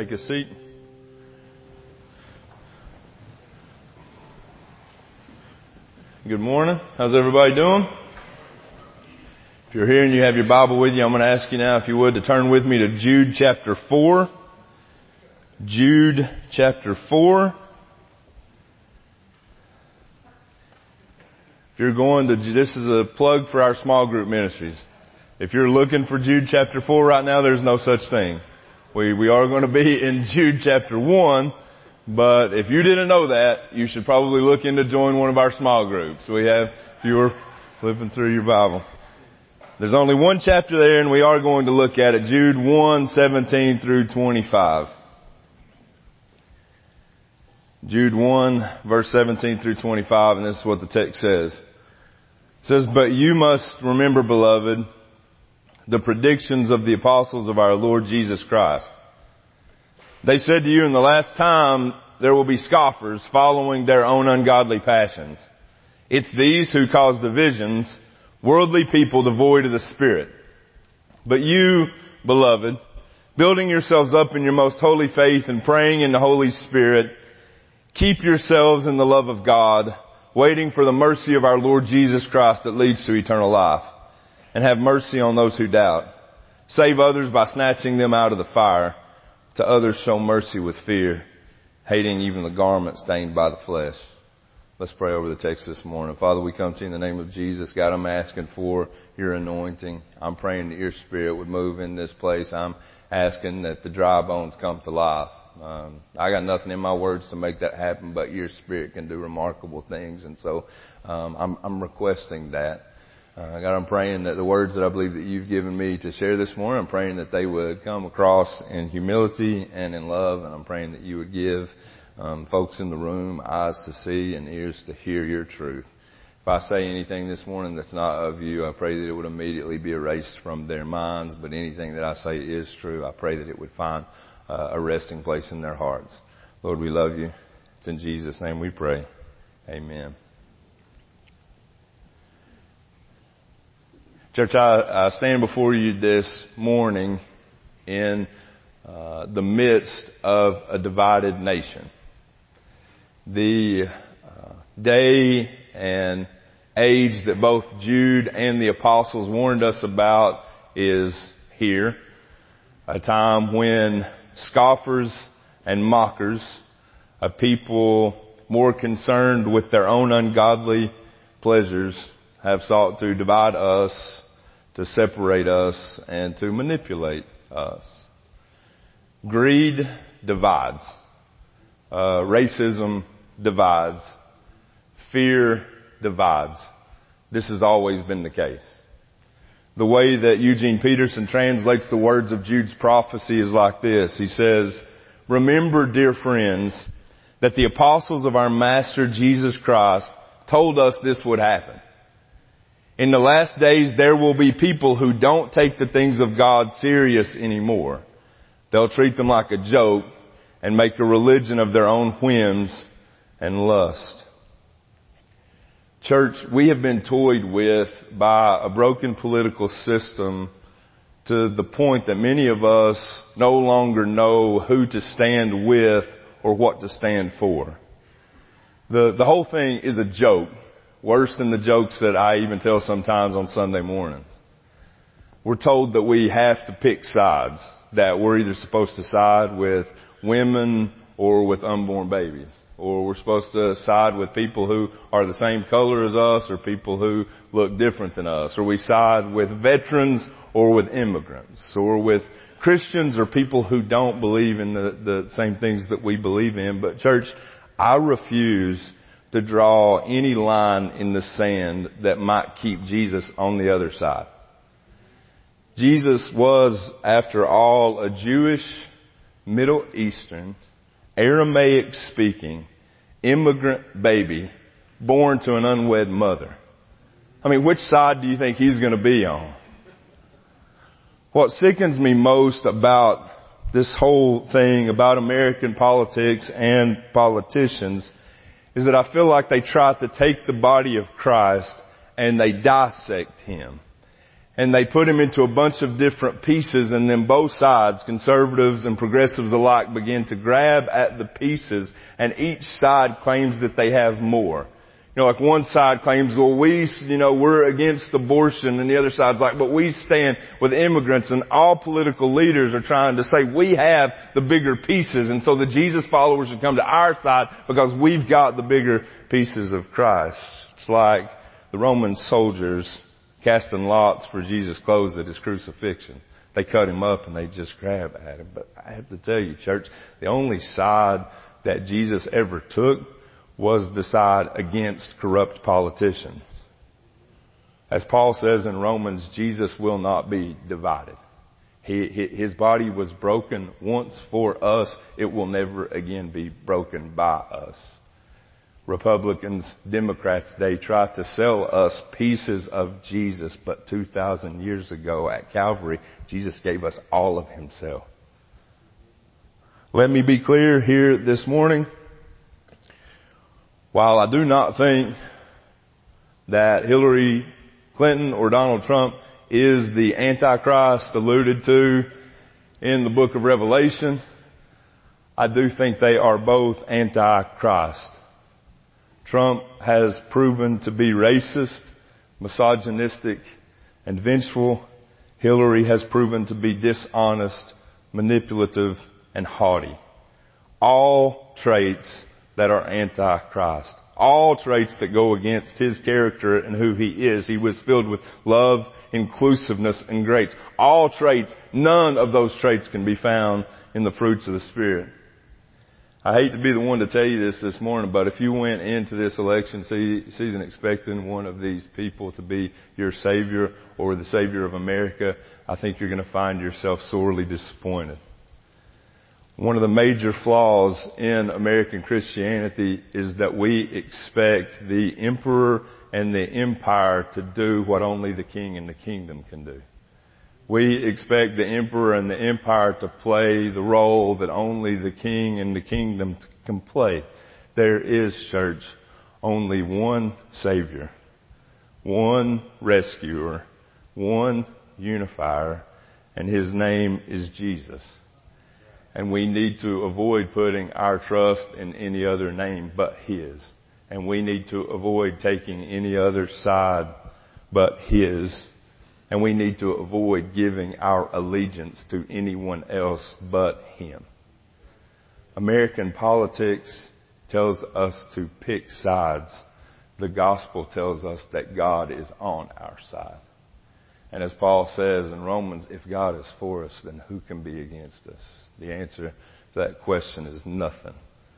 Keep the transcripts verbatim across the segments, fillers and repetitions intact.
Take a seat. Good morning. How's everybody doing? If you're here and you have your Bible with you, I'm going to ask you now, if you would, to turn with me to Jude chapter four. Jude chapter four. If you're going to, this is a plug for our small group ministries. If you're looking for Jude chapter four right now, there's no such thing. We, we are going to be in Jude chapter one, but if you didn't know that, you should probably look into join one of our small groups. We have, if you were flipping through your Bible. There's only one chapter there, and we are going to look at it, Jude one, seventeen through twenty-five. Jude one, verse seventeen through twenty-five, and this is what the text says. It says, "But you must remember, beloved, the predictions of the apostles of our Lord Jesus Christ. They said to you, in the last time there will be scoffers following their own ungodly passions. It's these who cause divisions, worldly people devoid of the Spirit. But you, beloved, building yourselves up in your most holy faith and praying in the Holy Spirit, keep yourselves in the love of God, waiting for the mercy of our Lord Jesus Christ that leads to eternal life. And have mercy on those who doubt. Save others by snatching them out of the fire. To others show mercy with fear, hating even the garment stained by the flesh." Let's pray over the text this morning. Father, we come to you in the name of Jesus. God, I'm asking for your anointing. I'm praying that your Spirit would move in this place. I'm asking that the dry bones come to life. Um, I got nothing in my words to make that happen, but your Spirit can do remarkable things. And so um, I'm, I'm requesting that. Uh, God, I'm praying that the words that I believe that you've given me to share this morning, I'm praying that they would come across in humility and in love. And I'm praying that you would give um, folks in the room eyes to see and ears to hear your truth. If I say anything this morning that's not of you, I pray that it would immediately be erased from their minds. But anything that I say is true, I pray that it would find uh, a resting place in their hearts. Lord, we love you. It's in Jesus' name we pray. Amen. Church, I, I stand before you this morning in uh, the midst of a divided nation. The uh, day and age that both Jude and the apostles warned us about is here. A time when scoffers and mockers, a people more concerned with their own ungodly pleasures, have sought to divide us, to separate us, and to manipulate us. Greed divides. Uh, racism divides. Fear divides. This has always been the case. The way that Eugene Peterson translates the words of Jude's prophecy is like this. He says, "Remember, dear friends, that the apostles of our Master Jesus Christ told us this would happen. In the last days, there will be people who don't take the things of God serious anymore. They'll treat them like a joke and make a religion of their own whims and lust." Church, we have been toyed with by a broken political system to the point that many of us no longer know who to stand with or what to stand for. The, the whole thing is a joke. Worse than the jokes that I even tell sometimes on Sunday mornings. We're told that we have to pick sides, that we're either supposed to side with women or with unborn babies, or we're supposed to side with people who are the same color as us or people who look different than us, or we side with veterans or with immigrants, or with Christians or people who don't believe in the, the same things that we believe in. But church, I refuse to draw any line in the sand that might keep Jesus on the other side. Jesus was, after all, a Jewish, Middle Eastern, Aramaic-speaking, immigrant baby born to an unwed mother. I mean, which side do you think he's going to be on? What sickens me most about this whole thing about American politics and politicians is that I feel like they try to take the body of Christ and they dissect him. And they put him into a bunch of different pieces, and then both sides, conservatives and progressives alike, begin to grab at the pieces, and each side claims that they have more. You know, like one side claims, well, we, you know, we're against abortion, and the other side's like, but we stand with immigrants, and all political leaders are trying to say we have the bigger pieces, and so the Jesus followers should come to our side because we've got the bigger pieces of Christ. It's like the Roman soldiers casting lots for Jesus' clothes at his crucifixion. They cut him up and they just grab at him. But I have to tell you, church, the only side that Jesus ever took was the side against corrupt politicians. As Paul says in Romans, Jesus will not be divided. He, his body was broken once for us. It will never again be broken by us. Republicans, Democrats, they try to sell us pieces of Jesus, but two thousand years ago at Calvary, Jesus gave us all of himself. Let me be clear here this morning. While I do not think that Hillary Clinton or Donald Trump is the Antichrist alluded to in the book of Revelation, I do think they are both Antichrist. Trump has proven to be racist, misogynistic, and vengeful. Hillary has proven to be dishonest, manipulative, and haughty. All traits that are Antichrist. All traits that go against his character and who he is. He was filled with love, inclusiveness, and grace. All traits, none of those traits can be found in the fruits of the Spirit. I hate to be the one to tell you this this morning, but if you went into this election season expecting one of these people to be your Savior or the Savior of America, I think you're going to find yourself sorely disappointed. One of the major flaws in American Christianity is that we expect the emperor and the empire to do what only the king and the kingdom can do. We expect the emperor and the empire to play the role that only the king and the kingdom can play. There is, church, only one Savior, one rescuer, one unifier, and his name is Jesus. And we need to avoid putting our trust in any other name but his. And we need to avoid taking any other side but his. And we need to avoid giving our allegiance to anyone else but him. American politics tells us to pick sides. The gospel tells us that God is on our side. And as Paul says in Romans, if God is for us, then who can be against us? The answer to that question is nothing.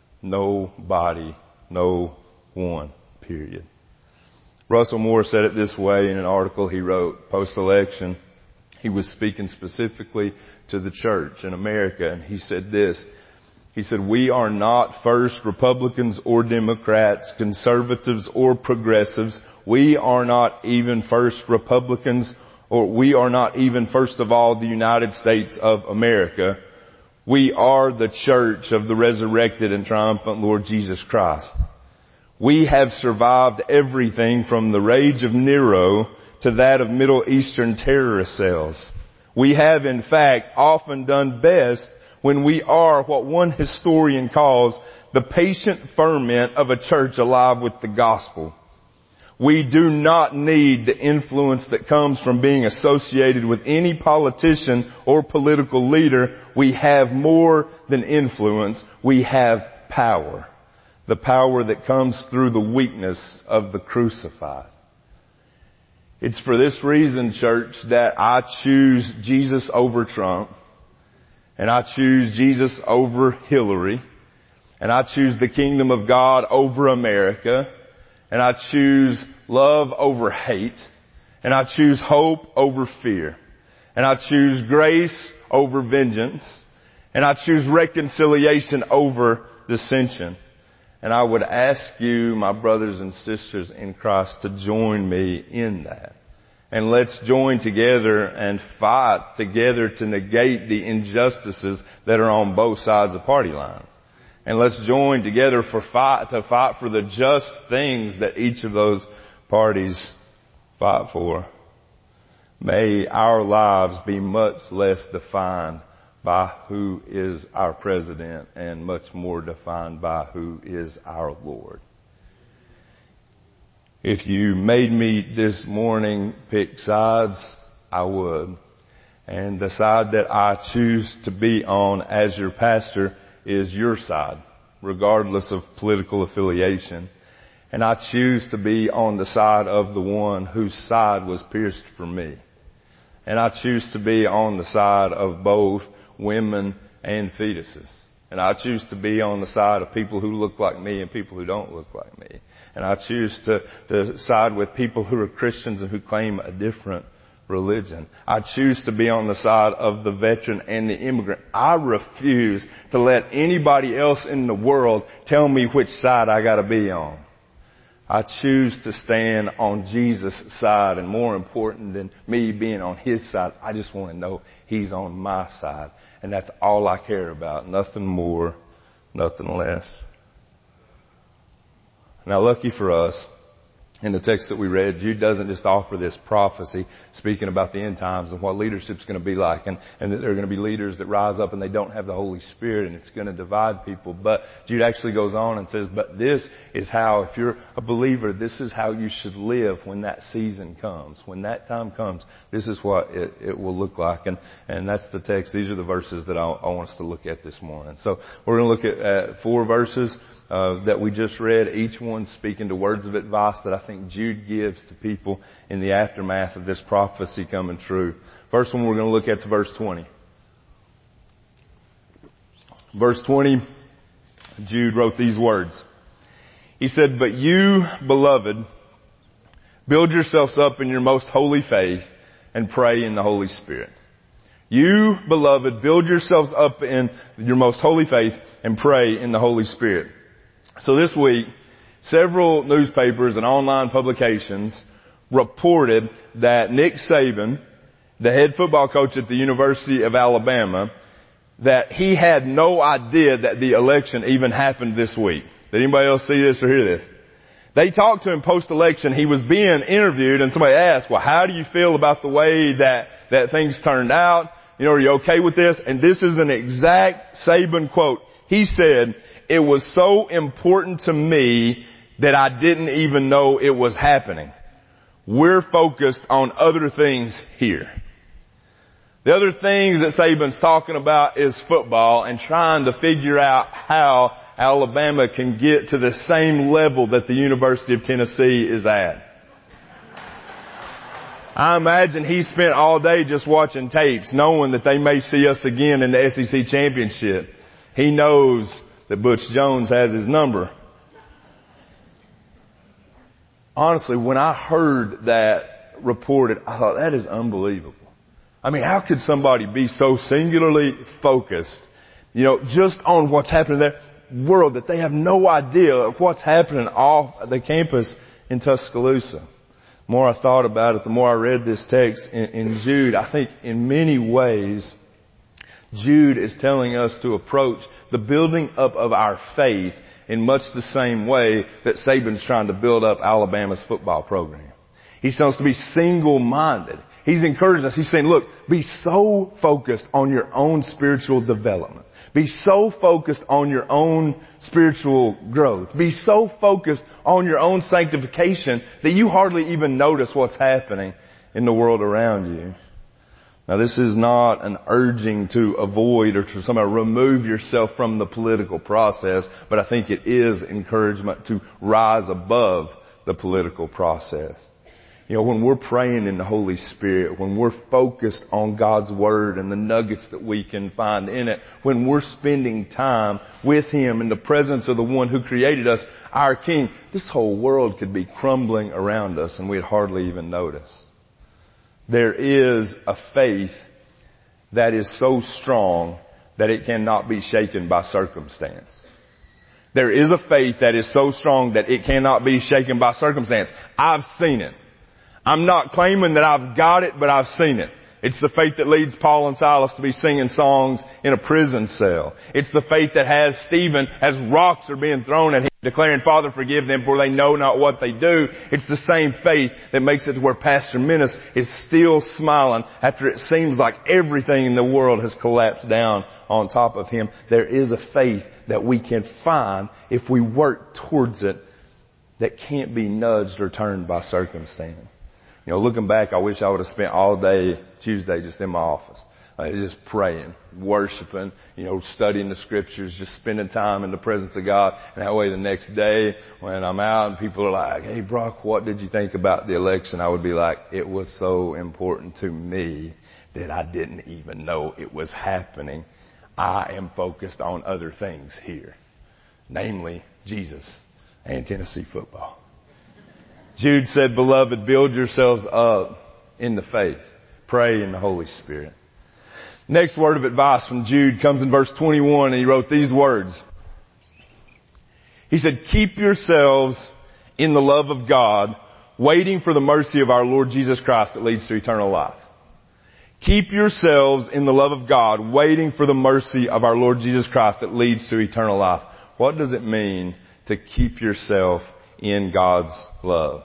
Nobody, no one, period. Russell Moore said it this way in an article he wrote post-election. He was speaking specifically to the church in America, and he said this. He said, we are not first Republicans or Democrats, conservatives or progressives. We are not even first Republicans, or we are not even first of all the United States of America. We are the church of the resurrected and triumphant Lord Jesus Christ. We have survived everything from the rage of Nero to that of Middle Eastern terrorist cells. We have, in fact, often done best when we are what one historian calls the patient ferment of a church alive with the gospel. We do not need the influence that comes from being associated with any politician or political leader. We have more than influence. We have power. The power that comes through the weakness of the crucified. It's for this reason, church, that I choose Jesus over Trump. And I choose Jesus over Hillary. And I choose the kingdom of God over America. And I choose love over hate. And I choose hope over fear. And I choose grace over vengeance. And I choose reconciliation over dissension. And I would ask you, my brothers and sisters in Christ, to join me in that. And let's join together and fight together to negate the injustices that are on both sides of party lines. And let's join together for fight, to fight for the just things that each of those parties fight for. May our lives be much less defined by who is our president and much more defined by who is our Lord. If you made me this morning pick sides, I would. And the side that I choose to be on as your pastor is your side, regardless of political affiliation. And I choose to be on the side of the one whose side was pierced for me. And I choose to be on the side of both women and fetuses. And I choose to be on the side of people who look like me and people who don't look like me. And I choose to, to side with people who are Christians and who claim a different religion. I choose to be on the side of the veteran and the immigrant. I refuse to let anybody else in the world tell me which side I gotta be on. I choose to stand on Jesus' side, and more important than me being on His side, I just want to know He's on my side. And that's all I care about. Nothing more, nothing less. Now, lucky for us, in the text that we read, Jude doesn't just offer this prophecy speaking about the end times and what leadership's going to be like, and, and that there are going to be leaders that rise up and they don't have the Holy Spirit and it's going to divide people. But Jude actually goes on and says, but this is how, if you're a believer, this is how you should live when that season comes. When that time comes, this is what it, it will look like. And, and that's the text. These are the verses that I, I want us to look at this morning. So we're going to look at uh, four verses Uh, that we just read, each one speaking to words of advice that I think Jude gives to people in the aftermath of this prophecy coming true. First one we're going to look at is verse twenty. Verse twenty, Jude wrote these words. He said, but you, beloved, build yourselves up in your most holy faith and pray in the Holy Spirit. You, beloved, build yourselves up in your most holy faith and pray in the Holy Spirit. So this week, several newspapers and online publications reported that Nick Saban, the head football coach at the University of Alabama, that he had no idea that the election even happened this week. Did anybody else see this or hear this? They talked to him post-election. He was being interviewed and somebody asked, well, how do you feel about the way that, that things turned out? You know, are you okay with this? And this is an exact Saban quote. He said, it was so important to me that I didn't even know it was happening. We're focused on other things here. The other things that Saban's talking about is football and trying to figure out how Alabama can get to the same level that the University of Tennessee is at. I imagine he spent all day just watching tapes, knowing that they may see us again in the S E C championship. He knows that Butch Jones has his number. Honestly, when I heard that reported, I thought, that is unbelievable. I mean, how could somebody be so singularly focused, you know, just on what's happening in their world that they have no idea of what's happening off the campus in Tuscaloosa? The more I thought about it, the more I read this text in, in Jude, I think in many ways, Jude is telling us to approach the building up of our faith in much the same way that Saban's trying to build up Alabama's football program. He's telling us to be single-minded. He's encouraging us. He's saying, look, be so focused on your own spiritual development. Be so focused on your own spiritual growth. Be so focused on your own sanctification that you hardly even notice what's happening in the world around you. Now, this is not an urging to avoid or to somehow remove yourself from the political process, but I think it is encouragement to rise above the political process. You know, when we're praying in the Holy Spirit, when we're focused on God's Word and the nuggets that we can find in it, when we're spending time with Him in the presence of the one who created us, our King, this whole world could be crumbling around us and we'd hardly even notice. There is a faith that is so strong that it cannot be shaken by circumstance. There is a faith that is so strong that it cannot be shaken by circumstance. I've seen it. I'm not claiming that I've got it, but I've seen it. It's the faith that leads Paul and Silas to be singing songs in a prison cell. It's the faith that has Stephen, as rocks are being thrown at him, declaring, Father, forgive them, for they know not what they do. It's the same faith that makes it to where Pastor Menace is still smiling after it seems like everything in the world has collapsed down on top of him. There is a faith that we can find if we work towards it that can't be nudged or turned by circumstance. You know, looking back, I wish I would have spent all day Tuesday just in my office, uh, just praying, worshiping, you know, studying the scriptures, just spending time in the presence of God. And that way the next day when I'm out and people are like, hey, Brock, what did you think about the election? I would be like, it was so important to me that I didn't even know it was happening. I am focused on other things here, namely Jesus and Tennessee football. Jude said, beloved, build yourselves up in the faith. Pray in the Holy Spirit. Next word of advice from Jude comes in verse twenty-one, and he wrote these words. He said, keep yourselves in the love of God, waiting for the mercy of our Lord Jesus Christ that leads to eternal life. Keep yourselves in the love of God, waiting for the mercy of our Lord Jesus Christ that leads to eternal life. What does it mean to keep yourself in God's love?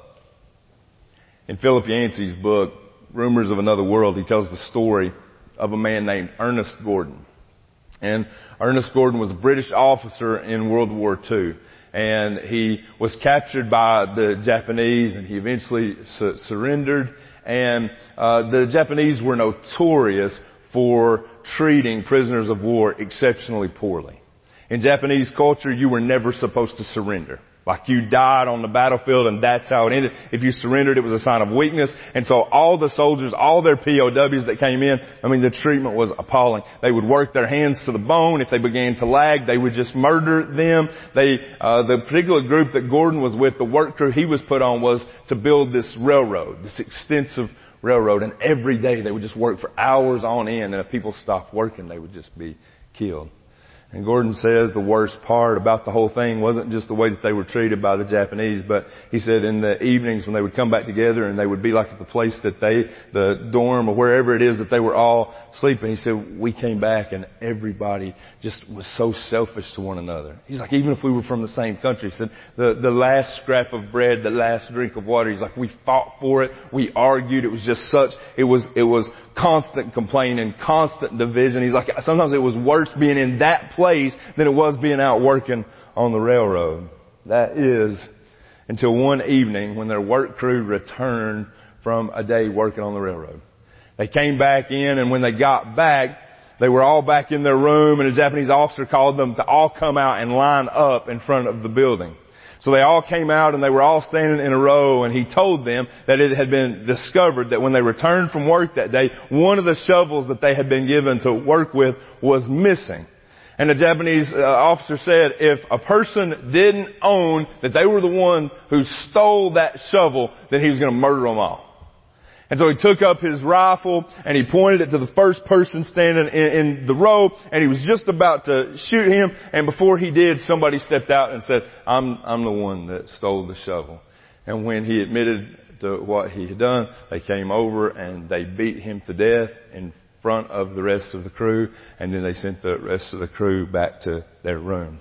In Philip Yancey's book, Rumors of Another World, he tells the story of a man named Ernest Gordon. And Ernest Gordon was a British officer in World War Two. And he was captured by the Japanese, and he eventually su- surrendered. And uh, the Japanese were notorious for treating prisoners of war exceptionally poorly. In Japanese culture, you were never supposed to surrender. Like you died on the battlefield and that's how it ended. If you surrendered, it was a sign of weakness. And so all the soldiers, all their P O Ws that came in, I mean, the treatment was appalling. They would work their hands to the bone. If they began to lag, they would just murder them. They, uh, the particular group that Gordon was with, the work crew he was put on was to build this railroad, this extensive railroad. And every day they would just work for hours on end. And if people stopped working, they would just be killed. And Gordon says the worst part about the whole thing wasn't just the way that they were treated by the Japanese, but he said in the evenings when they would come back together and they would be like at the place that they, the dorm or wherever it is that they were all sleeping, he said, we came back and everybody just was so selfish to one another. He's like, even if we were from the same country, he said, the, the last scrap of bread, the last drink of water, he's like, we fought for it, we argued, it was just such, it was, it was constant complaining, constant division. He's like, sometimes it was worse being in that place than it was being out working on the railroad. That is until one evening when their work crew returned from a day working on the railroad. They came back in, and when they got back, they were all back in their room, and a Japanese officer called them to all come out and line up in front of the building. So they all came out and they were all standing in a row, and he told them that it had been discovered that when they returned from work that day, one of the shovels that they had been given to work with was missing. And the Japanese uh, officer said if a person didn't own that they were the one who stole that shovel, then he was going to murder them all. And so he took up his rifle and he pointed it to the first person standing in, in the row, and he was just about to shoot him. And before he did, somebody stepped out and said, I'm, I'm the one that stole the shovel. And when he admitted to what he had done, they came over and they beat him to death in front of the rest of the crew. And then they sent the rest of the crew back to their rooms.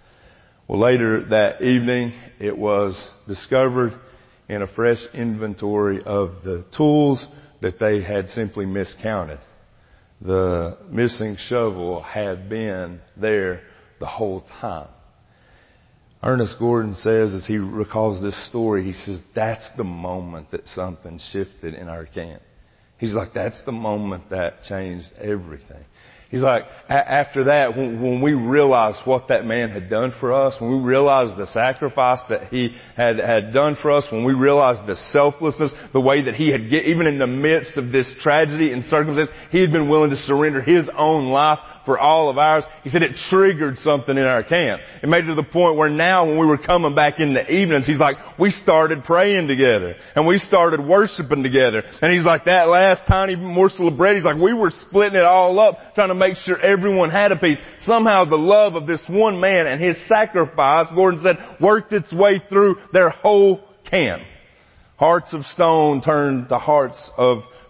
Well, later that evening, it was discovered in a fresh inventory of the tools that they had simply miscounted. The missing shovel had been there the whole time. Ernest Gordon says, as he recalls this story, he says, that's the moment that something shifted in our camp. He's like, that's the moment that changed everything. He's like, after that, when, when we realized what that man had done for us, when we realized the sacrifice that he had, had done for us, when we realized the selflessness, the way that he had, get, even in the midst of this tragedy and circumstance, he had been willing to surrender his own life for all of ours. He said it triggered something in our camp. It made it to the point where now when we were coming back in the evenings, he's like, we started praying together and we started worshiping together. And he's like, that last tiny morsel of bread, he's like, we were splitting it all up, trying to make sure everyone had a piece. Somehow the love of this one man and his sacrifice, Gordon said, worked its way through their whole camp. Hearts of stone turned to hearts of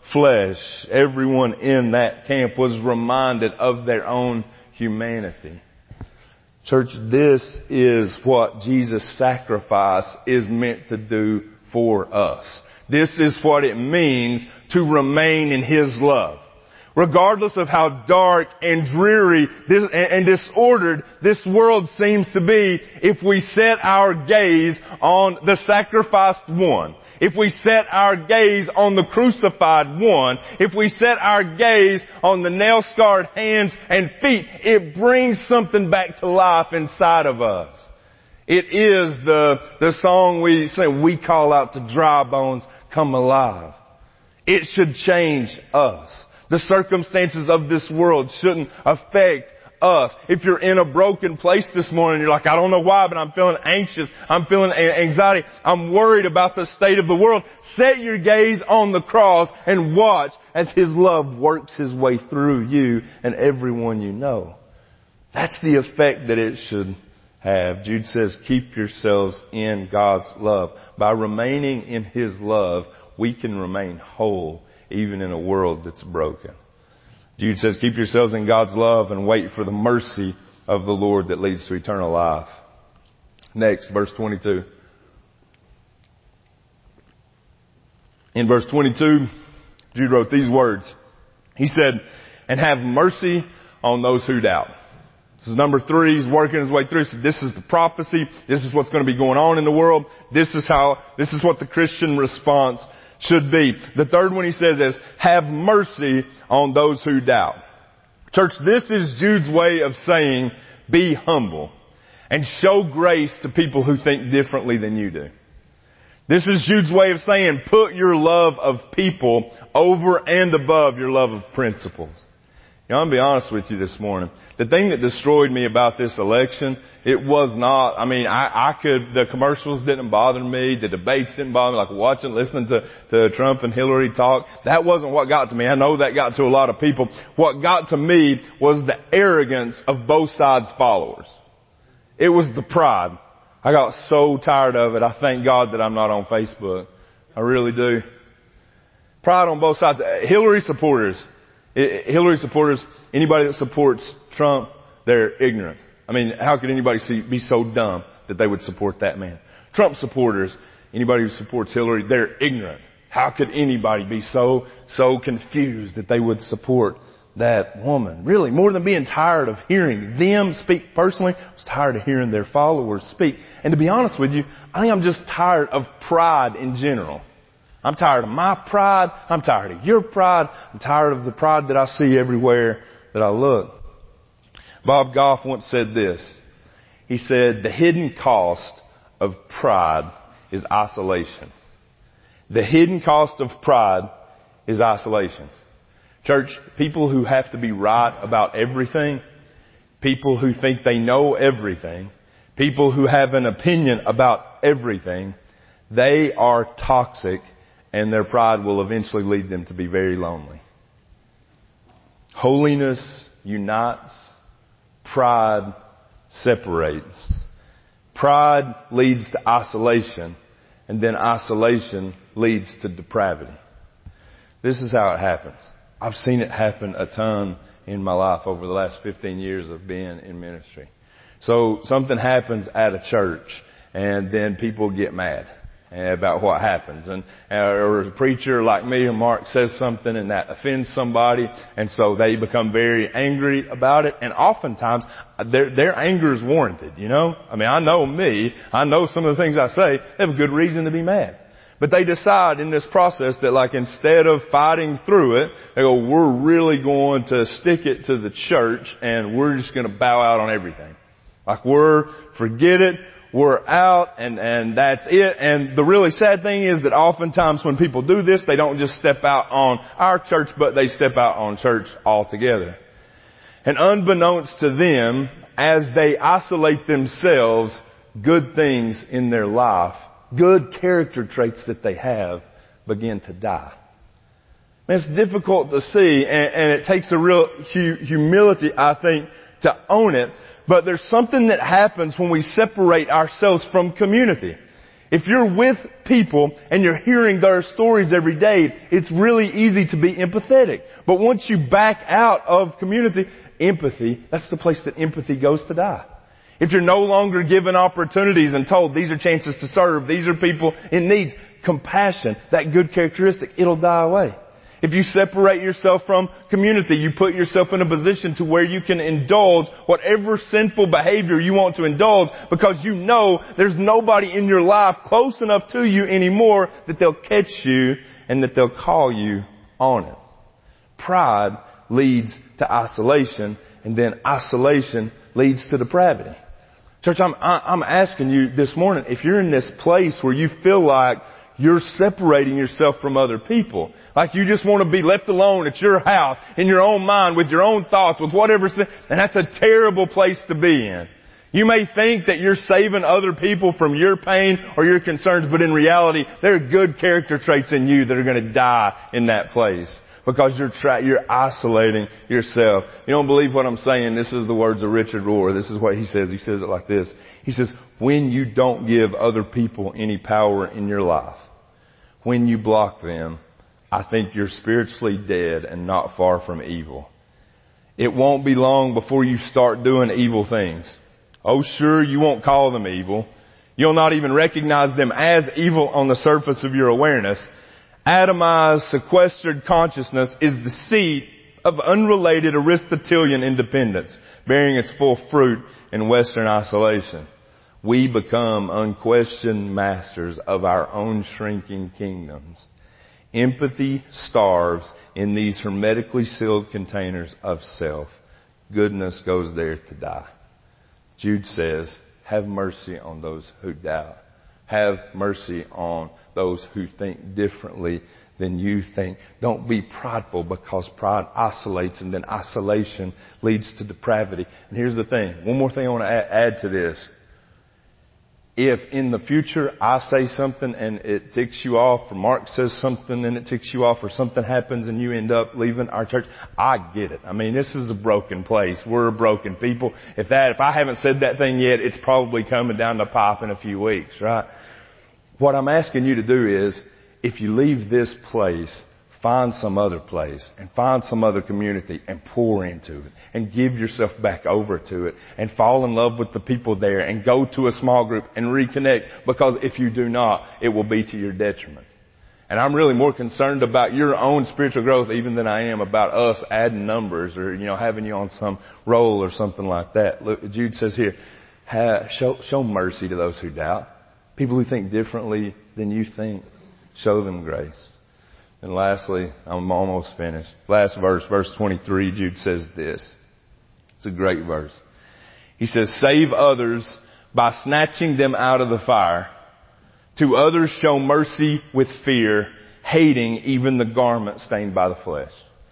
flesh. Everyone in that camp was reminded of their own humanity. Church, this is what Jesus' sacrifice is meant to do for us. This is what it means to remain in His love. Regardless of how dark and dreary this, and disordered this world seems to be, if we set our gaze on the sacrificed one, if we set our gaze on the crucified one, if we set our gaze on the nail-scarred hands and feet, it brings something back to life inside of us. It is the, the song we sing, we call out to dry bones, come alive. It should change us. The circumstances of this world shouldn't affect us. If you're in a broken place this morning, you're like, I don't know why, but I'm feeling anxious. I'm feeling anxiety. I'm worried about the state of the world. Set your gaze on the cross and watch as His love works His way through you and everyone you know. That's the effect that it should have. Jude says, keep yourselves in God's love. By remaining in His love, we can remain whole even in a world that's broken. Jude says, keep yourselves in God's love and wait for the mercy of the Lord that leads to eternal life. Next, verse twenty-two. In verse twenty-two, Jude wrote these words. He said, and have mercy on those who doubt. This is number three. He's working his way through. He said, this is the prophecy. This is what's going to be going on in the world. This is how, this is what the Christian response should be. The third one he says is, have mercy on those who doubt. Church, this is Jude's way of saying, be humble and show grace to people who think differently than you do. This is Jude's way of saying, put your love of people over and above your love of principles. You know, I'm going to be honest with you this morning. The thing that destroyed me about this election, it was not, I mean, I, I could, the commercials didn't bother me, the debates didn't bother me, like watching, listening to, to Trump and Hillary talk. That wasn't what got to me. I know that got to a lot of people. What got to me was the arrogance of both sides' followers. It was the pride. I got so tired of it. I thank God that I'm not on Facebook. I really do. Pride on both sides. Hillary supporters. Hillary supporters, anybody that supports Trump, they're ignorant. I mean, how could anybody see, be so dumb that they would support that man? Trump supporters, anybody who supports Hillary, they're ignorant. How could anybody be so, so confused that they would support that woman? Really, more than being tired of hearing them speak personally, I was tired of hearing their followers speak. And to be honest with you, I think I'm just tired of pride in general. I'm tired of my pride. I'm tired of your pride. I'm tired of the pride that I see everywhere that I look. Bob Goff once said this. He said, the hidden cost of pride is isolation. The hidden cost of pride is isolation. Church, people who have to be right about everything, people who think they know everything, people who have an opinion about everything, they are toxic. And their pride will eventually lead them to be very lonely. Holiness unites. Pride separates. Pride leads to isolation. And then isolation leads to depravity. This is how it happens. I've seen it happen a ton in my life over the last fifteen years of being in ministry. So something happens at a church and then people get mad about what happens, and or a preacher like me or Mark says something and that offends somebody, and so they become very angry about it. And oftentimes their their anger is warranted. You know, I mean, I know me, I know some of the things I say. They have a good reason to be mad, but they decide in this process that, like, instead of fighting through it, they go, "We're really going to stick it to the church, and we're just going to bow out on everything. Like, we're forget it." We're out, and, and that's it. And the really sad thing is that oftentimes when people do this, they don't just step out on our church, but they step out on church altogether. And unbeknownst to them, as they isolate themselves, good things in their life, good character traits that they have, begin to die. And it's difficult to see, and, and it takes a real hu- humility, I think, to own it. But there's something that happens when we separate ourselves from community. It, If you're with people and you're hearing their stories every day, it's really easy to be empathetic. But once you back out of community, empathy, that's the place that empathy goes to die. If you're no longer given opportunities and told these are chances to serve, these are people in needs, compassion, that good characteristic, it'll die away. If you separate yourself from community, you put yourself in a position to where you can indulge whatever sinful behavior you want to indulge because you know there's nobody in your life close enough to you anymore that they'll catch you and that they'll call you on it. Pride leads to isolation, and then isolation leads to depravity. Church, I'm, I'm asking you this morning, if you're in this place where you feel like you're separating yourself from other people, like you just want to be left alone at your house, in your own mind, with your own thoughts, with whatever, and that's a terrible place to be in. You may think that you're saving other people from your pain or your concerns, but in reality, there are good character traits in you that are going to die in that place. Because you're tra- you're isolating yourself. You don't believe what I'm saying? This is the words of Richard Rohr. This is what he says. He says it like this. He says, when you don't give other people any power in your life, when you block them, I think you're spiritually dead and not far from evil. It won't be long before you start doing evil things. Oh, sure, you won't call them evil. You'll not even recognize them as evil on the surface of your awareness. Atomized, sequestered consciousness is the seed of unrelated Aristotelian independence, bearing its full fruit in Western isolation. We become unquestioned masters of our own shrinking kingdoms. Empathy starves in these hermetically sealed containers of self. Goodness goes there to die. Jude says, have mercy on those who doubt. Have mercy on those who think differently than you think. Don't be prideful, because pride isolates, and then isolation leads to depravity. And here's the thing. One more thing I want to add to this. If in the future I say something and it ticks you off, or Mark says something and it ticks you off, or something happens and you end up leaving our church, I get it. I mean, this is a broken place. We're a broken people. If that, if I haven't said that thing yet, it's probably coming down the pipe in a few weeks, right? What I'm asking you to do is, if you leave this place, find some other place and find some other community and pour into it and give yourself back over to it and fall in love with the people there and go to a small group and reconnect, because if you do not, it will be to your detriment. And I'm really more concerned about your own spiritual growth even than I am about us adding numbers or, you know, having you on some roll or something like that. Look, Jude says here, show, show mercy to those who doubt. People who think differently than you think, show them grace. And lastly, I'm almost finished. Last verse, verse twenty-three, Jude says this. It's a great verse. He says, save others by snatching them out of the fire. To others show mercy with fear, hating even the garment stained by the flesh.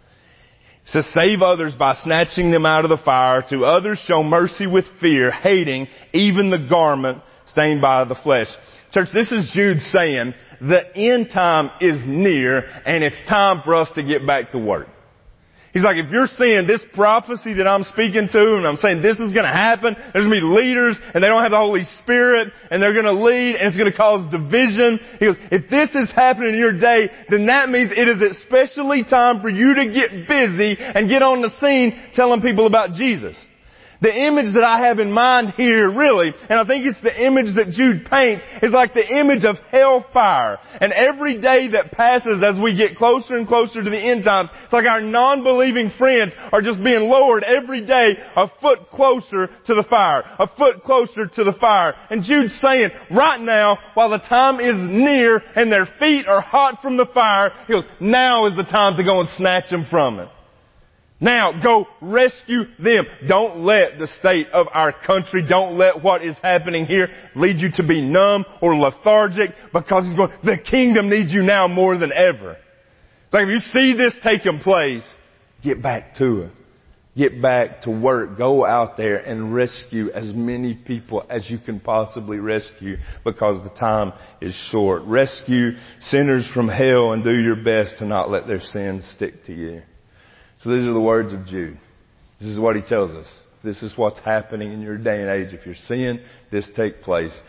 He says, save others by snatching them out of the fire. To others show mercy with fear, hating even the garment stained by the flesh. Church, this is Jude saying the end time is near and it's time for us to get back to work. He's like, if you're seeing this prophecy that I'm speaking to, and I'm saying this is going to happen, there's going to be leaders and they don't have the Holy Spirit and they're going to lead and it's going to cause division. He goes, if this is happening in your day, then that means it is especially time for you to get busy and get on the scene telling people about Jesus. The image that I have in mind here, really, and I think it's the image that Jude paints, is like the image of hellfire. And every day that passes as we get closer and closer to the end times, it's like our non-believing friends are just being lowered every day a foot closer to the fire, a foot closer to the fire. And Jude's saying, right now, while the time is near and their feet are hot from the fire, he goes, now is the time to go and snatch them from it. Now, go rescue them. Don't let the state of our country, don't let what is happening here lead you to be numb or lethargic, because he's going, the kingdom needs you now more than ever. It's like if you see this taking place, get back to it. Get back to work. Go out there and rescue as many people as you can possibly rescue, because the time is short. Rescue sinners from hell and do your best to not let their sins stick to you. So these are the words of Jude. This is what he tells us. This is what's happening in your day and age. If you're seeing this take place,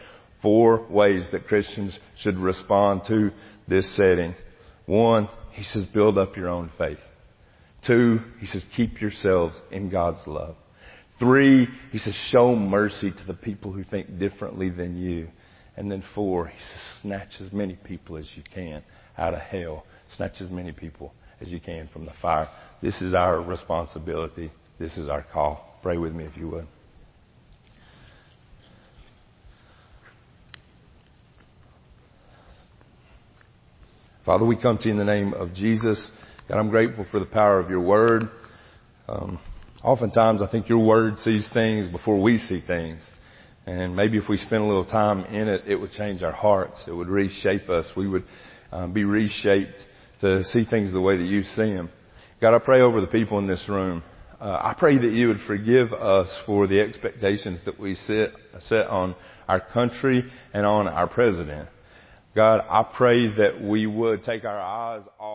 four ways that Christians should respond to this setting. One, he says, build up your own faith. Two, he says, keep yourselves in God's love. Three, he says, show mercy to the people who think differently than you. And then four, he says, snatch as many people as you can out of hell. Snatch as many people as you can from the fire. This is our responsibility. This is our call. Pray with me if you would. Father, we come to you in the name of Jesus. God, I'm grateful for the power of your word. Um, oftentimes I think your word sees things before we see things. And maybe if we spend a little time in it, it would change our hearts. It would reshape us. We would um, be reshaped to see things the way that you see them. God, I pray over the people in this room. Uh, I pray that you would forgive us for the expectations that we set, set on our country and on our president. God, I pray that we would take our eyes off